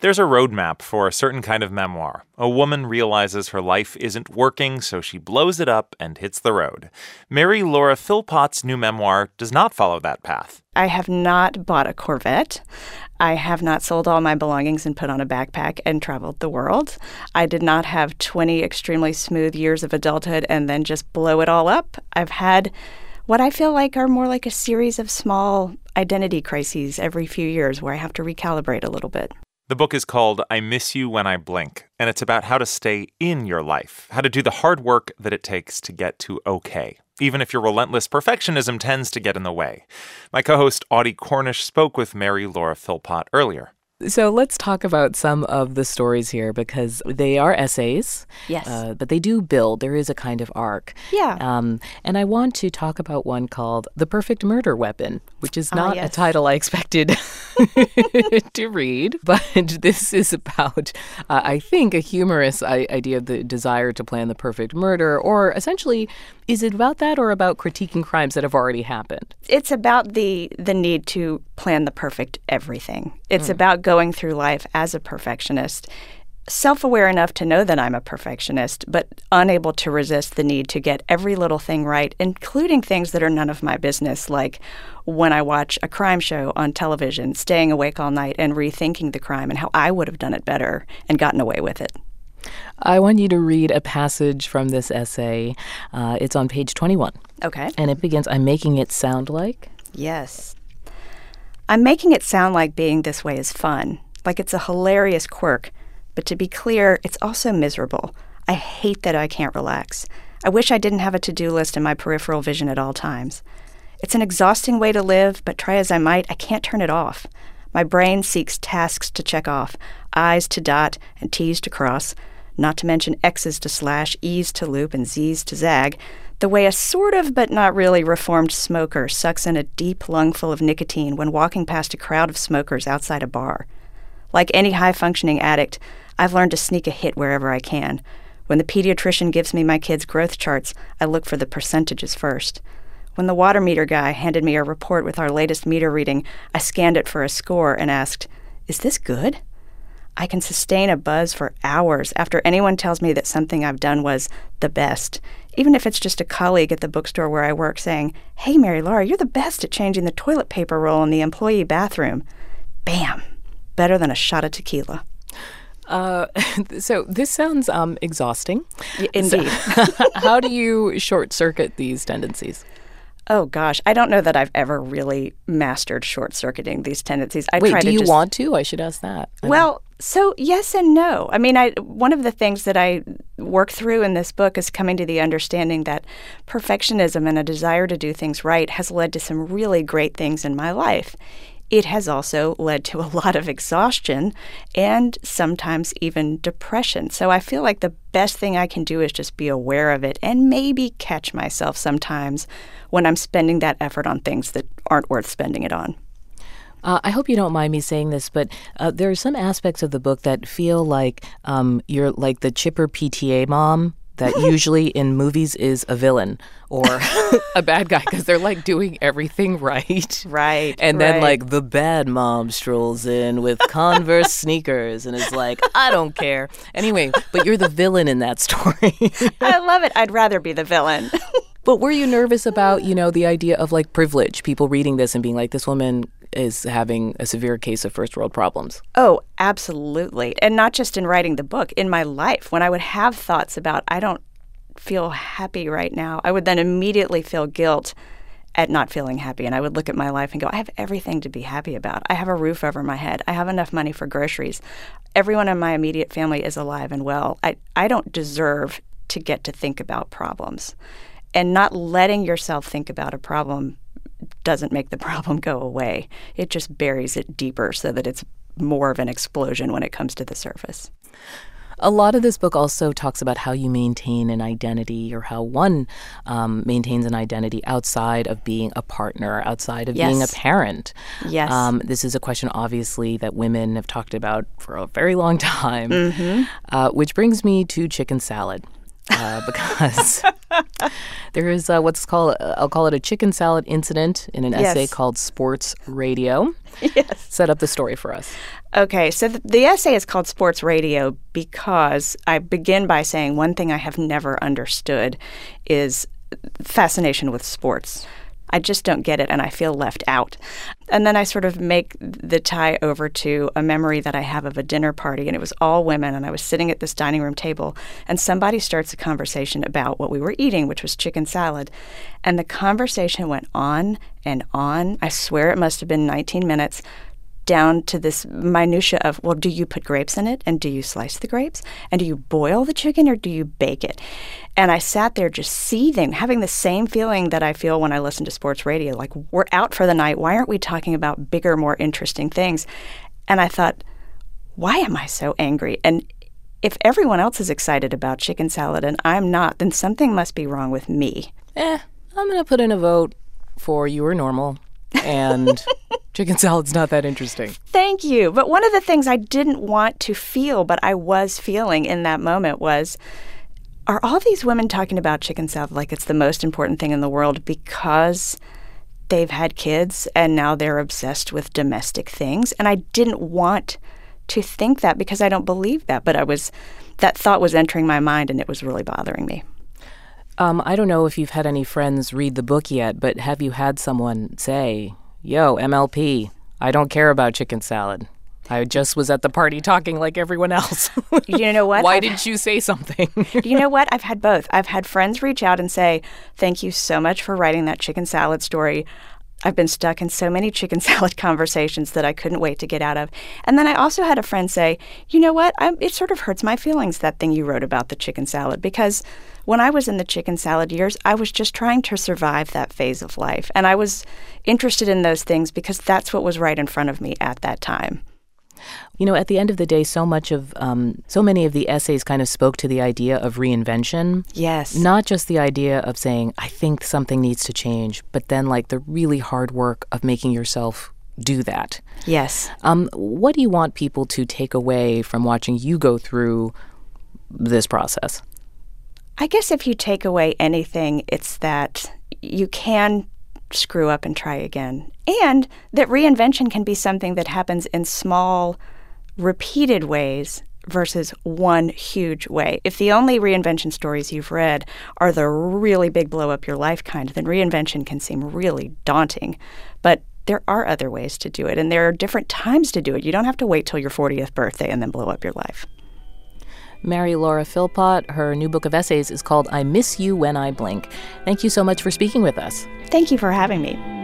There's a roadmap for a certain kind of memoir. A woman realizes her life isn't working, so she blows it up and hits the road. Mary Laura Philpott's new memoir does not follow that path. I have not bought a Corvette. I have not sold all my belongings and put on a backpack and traveled the world. I did not have 20 extremely smooth years of adulthood and then just blow it all up. I've had what I feel like are more like a series of small identity crises every few years where I have to recalibrate a little bit. The book is called I Miss You When I Blink, and it's about how to stay in your life, how to do the hard work that it takes to get to okay, even if your relentless perfectionism tends to get in the way. My co-host Audie Cornish spoke with Mary Laura Philpott earlier. So let's talk about some of the stories here because they are essays. Yes. But they do build. There is a kind of arc. Yeah. And I want to talk about one called The Perfect Murder Weapon, which is not yes. a title I expected to read. But this is about, I think, a humorous idea of the desire to plan the perfect murder. Or essentially, is it about that or about critiquing crimes that have already happened? It's about the need to plan the perfect everything. It's about going through life as a perfectionist, self-aware enough to know that I'm a perfectionist, but unable to resist the need to get every little thing right, including things that are none of my business, like when I watch a crime show on television, staying awake all night and rethinking the crime and how I would have done it better and gotten away with it. I want you to read a passage from this essay. It's on page 21. Okay. And it begins, I'm making it sound like. Yes. I'm making it sound like being this way is fun, like it's a hilarious quirk. But to be clear, it's also miserable. I hate that I can't relax. I wish I didn't have a to-do list in my peripheral vision at all times. It's an exhausting way to live, but try as I might, I can't turn it off. My brain seeks tasks to check off, I's to dot and T's to cross, not to mention X's to slash, E's to loop, and Z's to zag, the way a sort of but not really reformed smoker sucks in a deep lungful of nicotine when walking past a crowd of smokers outside a bar. Like any high-functioning addict, I've learned to sneak a hit wherever I can. When the pediatrician gives me my kids' growth charts, I look for the percentages first. When the water meter guy handed me a report with our latest meter reading, I scanned it for a score and asked, "Is this good?" I can sustain a buzz for hours after anyone tells me that something I've done was the best, even if it's just a colleague at the bookstore where I work saying, "Hey, Mary Laura, you're the best at changing the toilet paper roll in the employee bathroom." Bam! Better than a shot of tequila. So this sounds exhausting. Indeed. So, how do you short-circuit these tendencies? Oh, gosh. I don't know that I've ever really mastered short-circuiting these tendencies. Wait, do you want to? I should ask that. Well, so yes and no. I mean, one of the things that I work through in this book is coming to the understanding that perfectionism and a desire to do things right has led to some really great things in my life. It has also led to a lot of exhaustion and sometimes even depression. So I feel like the best thing I can do is just be aware of it and maybe catch myself sometimes when I'm spending that effort on things that aren't worth spending it on. I hope you don't mind me saying this, but there are some aspects of the book that feel like you're like the chipper PTA mom that usually in movies is a villain or a bad guy because they're like doing everything right. Right. And then like the bad mom strolls in with Converse sneakers and is like, I don't care. Anyway, but you're the villain in that story. I love it. I'd rather be the villain. But were you nervous about, the idea of like privilege, people reading this and being like, this woman is having a severe case of first world problems? Oh, absolutely. And not just in writing the book, in my life, when I would have thoughts about, I don't feel happy right now, I would then immediately feel guilt at not feeling happy. And I would look at my life and go, I have everything to be happy about. I have a roof over my head. I have enough money for groceries. Everyone in my immediate family is alive and well. I don't deserve to get to think about problems. And not letting yourself think about a problem doesn't make the problem go away. It just buries it deeper so that it's more of an explosion when it comes to the surface. A lot of this book also talks about how you maintain an identity or how one maintains an identity outside of being a partner, outside of being a parent. Yes. This is a question, obviously, that women have talked about for a very long time, which brings me to chicken salad. Because There is what's called, I'll call it a chicken salad incident in an essay called Sports Radio. Yes. Set up the story for us. Okay, so the essay is called Sports Radio because I begin by saying one thing I have never understood is fascination with sports. I just don't get it, and I feel left out. And then I sort of make the tie over to a memory that I have of a dinner party, and it was all women, and I was sitting at this dining room table, and somebody starts a conversation about what we were eating, which was chicken salad. And the conversation went on and on. I swear it must have been 19 minutes, down to this minutia of, well, do you put grapes in it? And do you slice the grapes? And do you boil the chicken or do you bake it? And I sat there just seething, having the same feeling that I feel when I listen to sports radio. Like, we're out for the night. Why aren't we talking about bigger, more interesting things? And I thought, why am I so angry? And if everyone else is excited about chicken salad and I'm not, then something must be wrong with me. I'm going to put in a vote for You Are Normal. And chicken salad's not that interesting. Thank you. But one of the things I didn't want to feel, but I was feeling in that moment was, are all these women talking about chicken salad like it's the most important thing in the world because they've had kids and now they're obsessed with domestic things? And I didn't want to think that because I don't believe that. But that thought was entering my mind and it was really bothering me. I don't know if you've had any friends read the book yet, but have you had someone say, yo, MLP, I don't care about chicken salad. I just was at the party talking like everyone else. You know what? Why didn't you say something? You know what? I've had both. I've had friends reach out and say, thank you so much for writing that chicken salad story. I've been stuck in so many chicken salad conversations that I couldn't wait to get out of. And then I also had a friend say, you know what? It sort of hurts my feelings, that thing you wrote about the chicken salad, because when I was in the chicken salad years, I was just trying to survive that phase of life. And I was interested in those things because that's what was right in front of me at that time. You know, at the end of the day, so many of the essays kind of spoke to the idea of reinvention. Yes. Not just the idea of saying, I think something needs to change, but then like the really hard work of making yourself do that. Yes. What do you want people to take away from watching you go through this process? I guess if you take away anything, it's that you can screw up and try again. And that reinvention can be something that happens in small, repeated ways versus one huge way. If the only reinvention stories you've read are the really big blow-up-your-life kind, then reinvention can seem really daunting. But there are other ways to do it, and there are different times to do it. You don't have to wait till your 40th birthday and then blow up your life. Mary Laura Philpott, her new book of essays is called I Miss You When I Blink. Thank you so much for speaking with us. Thank you for having me.